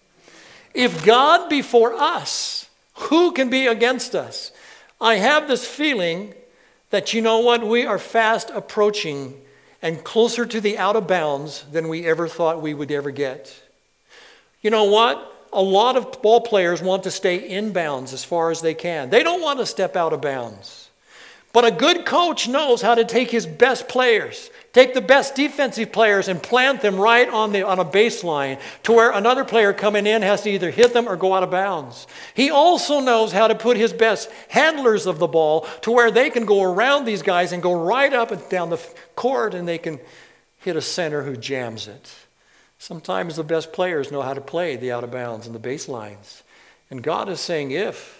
If God be for us, who can be against us? I have this feeling that, you know what, we are fast approaching and closer to the out of bounds than we ever thought we would ever get. You know what? A lot of ball players want to stay in bounds as far as they can. They don't want to step out of bounds. But a good coach knows how to take his best players, take the best defensive players and plant them right on the on a baseline to where another player coming in has to either hit them or go out of bounds. He also knows how to put his best handlers of the ball to where they can go around these guys and go right up and down the court and they can hit a center who jams it. Sometimes the best players know how to play the out of bounds and the baselines. And God is saying, if,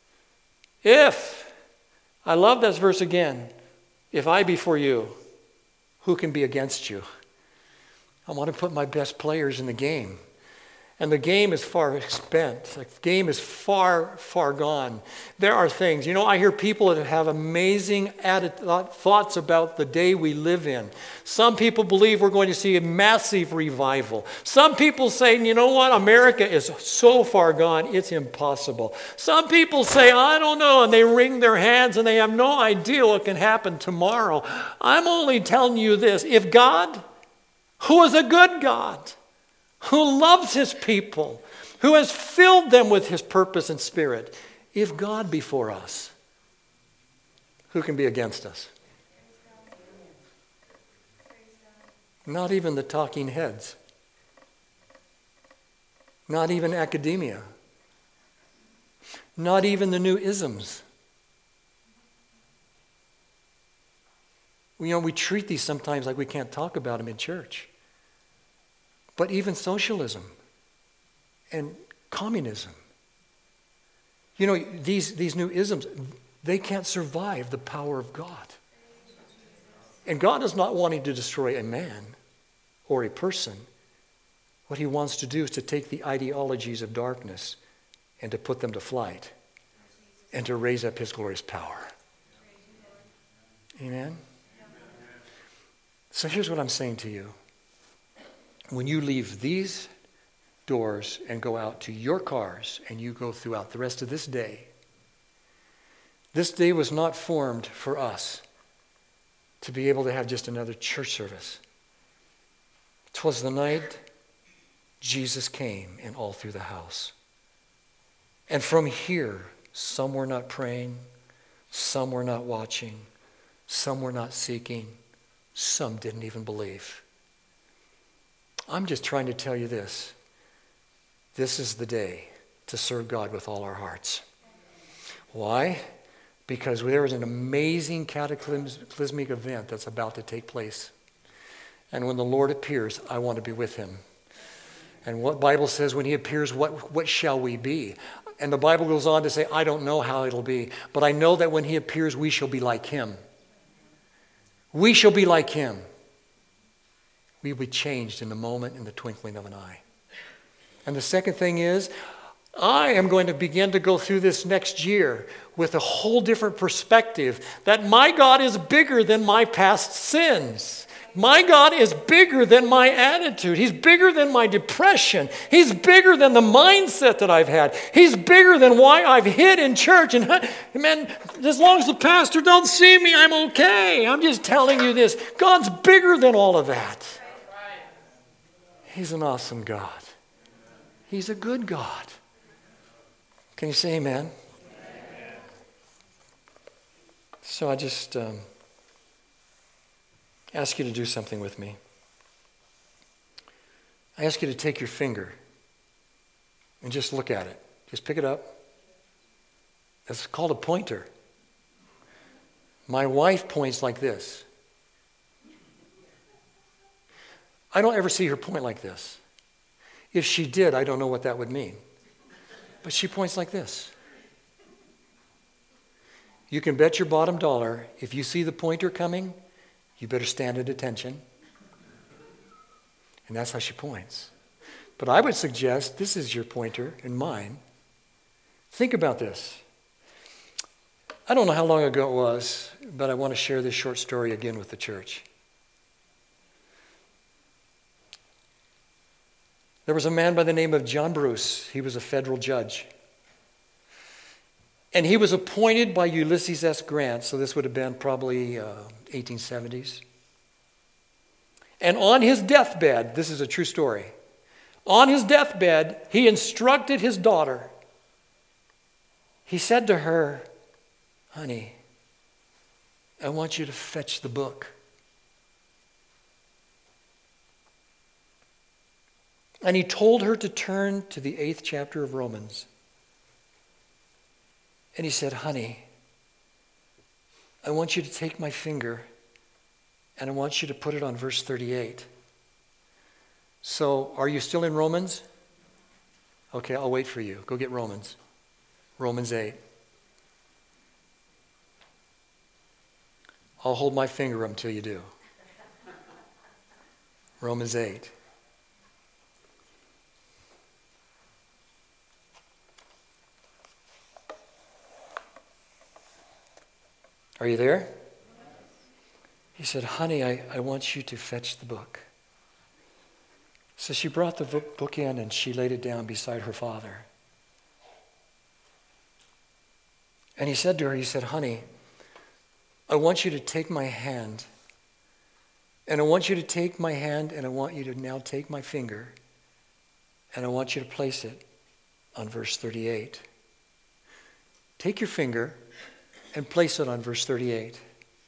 if, I love this verse again, if I be for you, who can be against you? I want to put my best players in the game. And the game is far spent. The game is far, far gone. There are things, you know, I hear people that have amazing added thoughts about the day we live in. Some people believe we're going to see a massive revival. Some people say, you know what, America is so far gone, it's impossible. Some people say, I don't know, and they wring their hands and they have no idea what can happen tomorrow. I'm only telling you this, if God, who is a good God, who loves his people, who has filled them with his purpose and spirit, if God be for us, who can be against us? Not even the talking heads. Not even academia. Not even the new isms. You know, we treat these sometimes like we can't talk about them in church. But even socialism and communism, you know, these, these new isms, they can't survive the power of God. And God is not wanting to destroy a man or a person. What he wants to do is to take the ideologies of darkness and to put them to flight and to raise up his glorious power. Amen? So here's what I'm saying to you. When you leave these doors and go out to your cars and you go throughout the rest of this day, this day was not formed for us to be able to have just another church service. 'Twas the night Jesus came and all through the house. And from here, some were not praying, some were not watching, some were not seeking, some didn't even believe. I'm just trying to tell you this. This is the day to serve God with all our hearts. Why? Because there is an amazing cataclysmic event that's about to take place. And when the Lord appears, I want to be with him. And what Bible says, when he appears, what, what shall we be? And the Bible goes on to say, I don't know how it'll be, but I know that when he appears, we shall be like him. We shall be like him. We will be changed in the moment, in the twinkling of an eye. And the second thing is, I am going to begin to go through this next year with a whole different perspective that my God is bigger than my past sins. My God is bigger than my attitude. He's bigger than my depression. He's bigger than the mindset that I've had. He's bigger than why I've hid in church. And man, as long as the pastor don't see me, I'm okay. I'm just telling you this. God's bigger than all of that. He's an awesome God. He's a good God. Can you say amen? Amen. So I just um, ask you to do something with me. I ask you to take your finger and just look at it. Just pick it up. It's called a pointer. My wife points like this. I don't ever see her point like this. If she did, I don't know what that would mean. But she points like this. You can bet your bottom dollar, if you see the pointer coming, you better stand at attention. And that's how she points. But I would suggest this is your pointer and mine. Think about this. I don't know how long ago it was, but I want to share this short story again with the church. There was a man by the name of John Bruce. He was a federal judge. And he was appointed by Ulysses S. Grant, so this would have been probably uh, eighteen seventies. And on his deathbed, this is a true story, on his deathbed, he instructed his daughter. He said to her, honey, I want you to fetch the book. And he told her to turn to the eighth chapter of Romans. And he said, honey, I want you to take my finger and I want you to put it on verse thirty-eight. So, are you still in Romans? Okay, I'll wait for you. Go get Romans. Romans eight. I'll hold my finger up until you do. Romans eight. Are you there? He said, honey, I, I want you to fetch the book. So she brought the book in and she laid it down beside her father. And he said to her, he said, honey, I want you to take my hand. And I want you to take my hand and I want you to now take my finger. And I want you to place it on verse thirty-eight. Take your finger and place it on verse thirty-eight.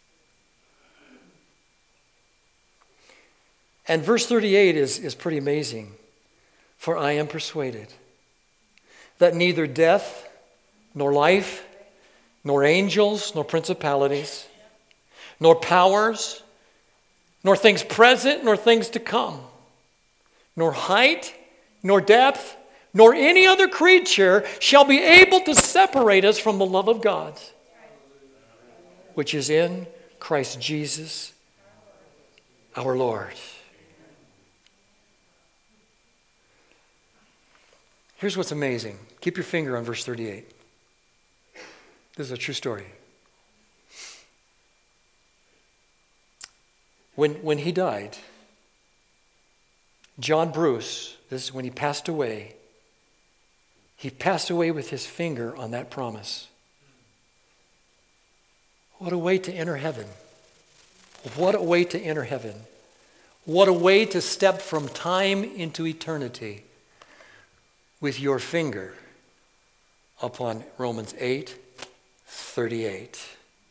And verse thirty-eight is, is pretty amazing. For I am persuaded that neither death, nor life, nor angels, nor principalities, nor powers, nor things present, nor things to come, nor height, nor depth, nor any other creature shall be able to separate us from the love of God, which is in Christ Jesus our Lord. Here's what's amazing. Keep your finger on verse thirty-eight. This is a true story. When, when he died, John Bruce, this is when he passed away, he passed away with his finger on that promise. What a way to enter heaven. What a way to enter heaven. What a way to step from time into eternity with your finger upon Romans eight thirty-eight.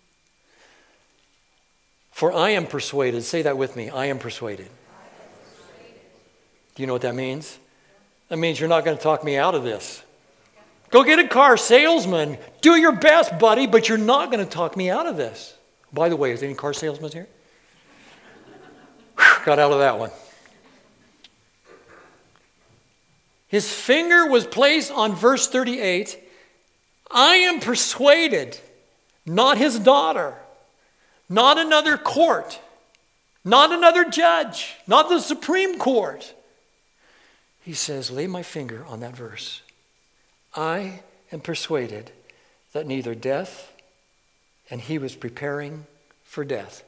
For I am persuaded, say that with me, I am persuaded. I am persuaded. Do you know what that means? That means you're not going to talk me out of this. Go get a car salesman. Do your best, buddy, but you're not going to talk me out of this. By the way, is there any car salesmen here? Whew, got out of that one. His finger was placed on verse thirty-eight. I am persuaded, not his daughter, not another court, not another judge, not the Supreme Court. He says, lay my finger on that verse. I am persuaded that neither death, and he was preparing for death,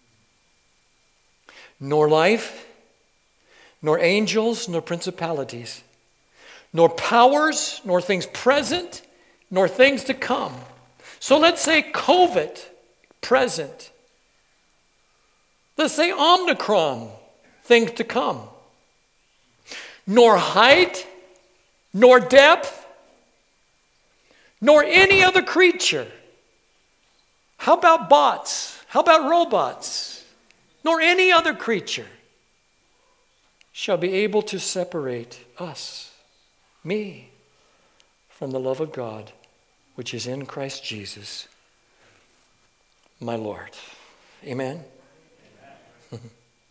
nor life, nor angels, nor principalities, nor powers, nor things present, nor things to come. So let's say COVID, present. Let's say Omicron, things to come. Nor height, nor depth, nor any other creature. How about bots? How about robots? Nor any other creature shall be able to separate us, me, from the love of God, which is in Christ Jesus, my Lord. Amen? Amen.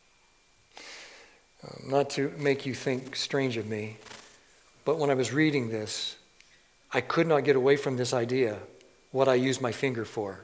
Not to make you think strange of me, but when I was reading this, I could not get away from this idea, what I use my finger for.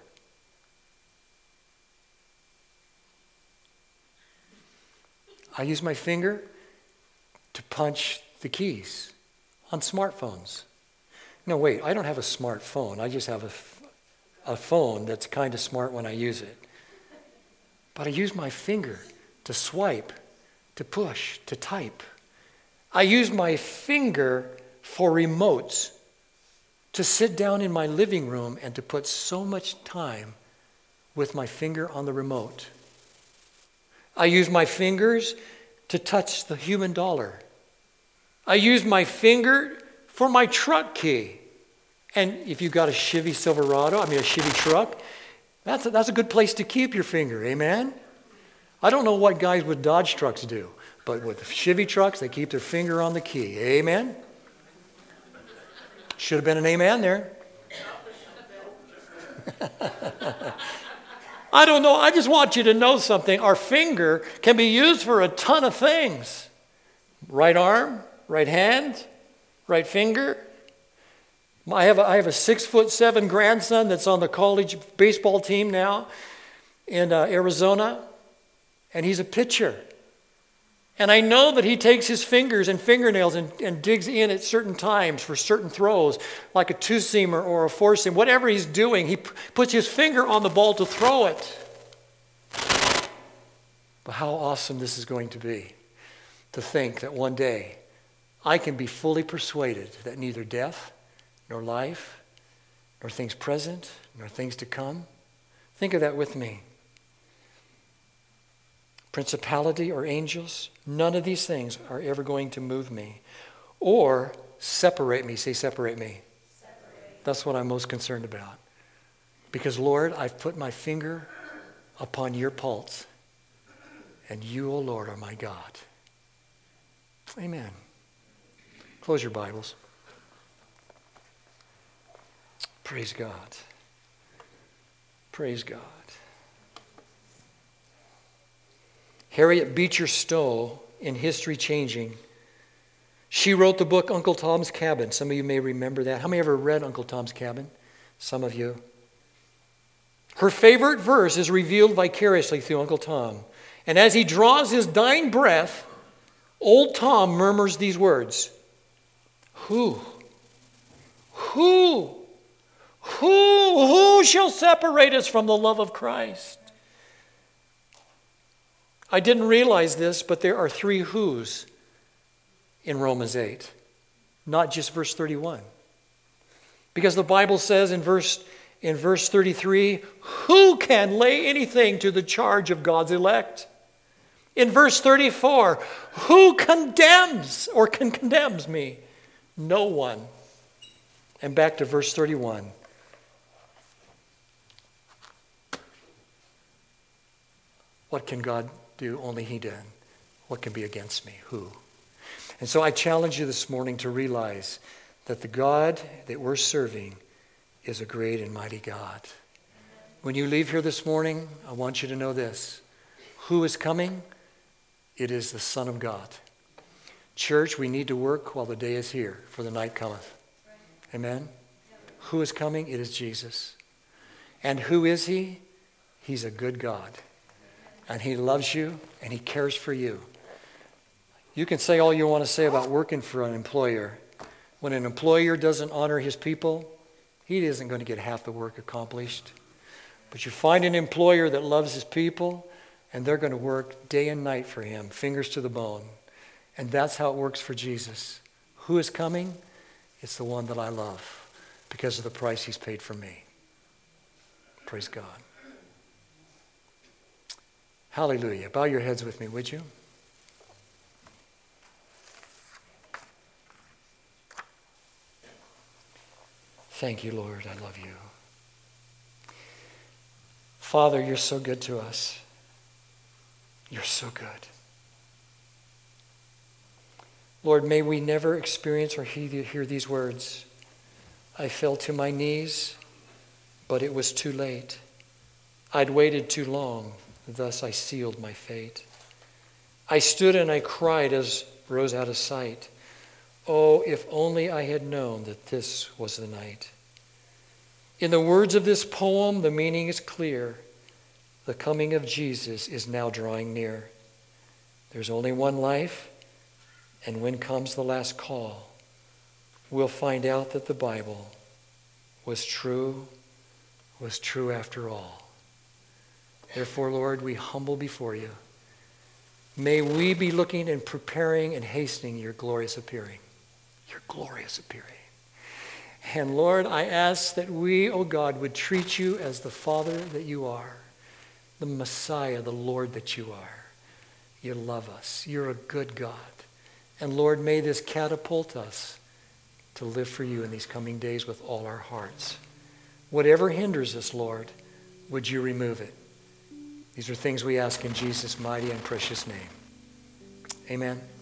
I use my finger to punch the keys on smartphones. No, wait, I don't have a smartphone. I just have a, a phone that's kind of smart when I use it. But I use my finger to swipe, to push, to type. I use my finger for remotes, to sit down in my living room and to put so much time with my finger on the remote. I use my fingers to touch the human dollar. I use my finger for my truck key. And if you've got a Chevy Silverado, I mean a Chevy truck, that's a, that's a good place to keep your finger, amen? I don't know what guys with Dodge trucks do, but with Chevy trucks, they keep their finger on the key, amen? Should have been an amen there. I don't know. I just want you to know something. Our finger can be used for a ton of things. Right arm, right hand, right finger. I have a, I have a six foot seven grandson that's on the college baseball team now in uh, Arizona, and he's a pitcher. And I know that he takes his fingers and fingernails and, and digs in at certain times for certain throws, like a two-seamer or a four-seamer. Whatever he's doing, he p- puts his finger on the ball to throw it. But how awesome this is going to be, to think that one day I can be fully persuaded that neither death, nor life, nor things present, nor things to come. Think of that with me. Principality or angels, none of these things are ever going to move me or separate me. Say, separate me. Separate. That's what I'm most concerned about. Because, Lord, I've put my finger upon your pulse, and you, O Lord, are my God. Amen. Close your Bibles. Praise God. Praise God. Harriet Beecher Stowe, in History Changing, she wrote the book Uncle Tom's Cabin. Some of you may remember that. How many ever read Uncle Tom's Cabin? Some of you. Her favorite verse is revealed vicariously through Uncle Tom. And as he draws his dying breath, old Tom murmurs these words. Who? Who? Who? Who shall separate us from the love of Christ? I didn't realize this, but there are three who's in Romans eight, not just verse thirty-one. Because the Bible says in verse, in verse thirty-three, who can lay anything to the charge of God's elect? In verse thirty-four, who condemns or can condemns me? No one. And back to verse thirty-one. What can God do? Only he did. What can be against me? Who? And so I challenge you this morning to realize that the God that we're serving is a great and mighty God. When you leave here this morning, I want you to know this. Who is coming? It is the Son of God. Church, we need to work while the day is here, for the night cometh. Amen? Who is coming? It is Jesus. And who is he? He's a good God. And he loves you, and he cares for you. You can say all you want to say about working for an employer. When an employer doesn't honor his people, he isn't going to get half the work accomplished. But you find an employer that loves his people, and they're going to work day and night for him, fingers to the bone. And that's how it works for Jesus. Who is coming? It's the one that I love because of the price he's paid for me. Praise God. Hallelujah. Bow your heads with me, would you? Thank you, Lord. I love you. Father, you're so good to us. You're so good. Lord, may we never experience or hear these words. I fell to my knees, but it was too late. I'd waited too long, thus I sealed my fate. I stood and I cried as rose out of sight. Oh, if only I had known that this was the night. In the words of this poem, the meaning is clear. The coming of Jesus is now drawing near. There's only one life, and when comes the last call, we'll find out that the Bible was true, was true after all. Therefore, Lord, we humble before you. May we be looking and preparing and hastening your glorious appearing. Your glorious appearing. And Lord, I ask that we, O God, would treat you as the Father that you are, the Messiah, the Lord that you are. You love us. You're a good God. And Lord, may this catapult us to live for you in these coming days with all our hearts. Whatever hinders us, Lord, would you remove it? These are things we ask in Jesus' mighty and precious name. Amen.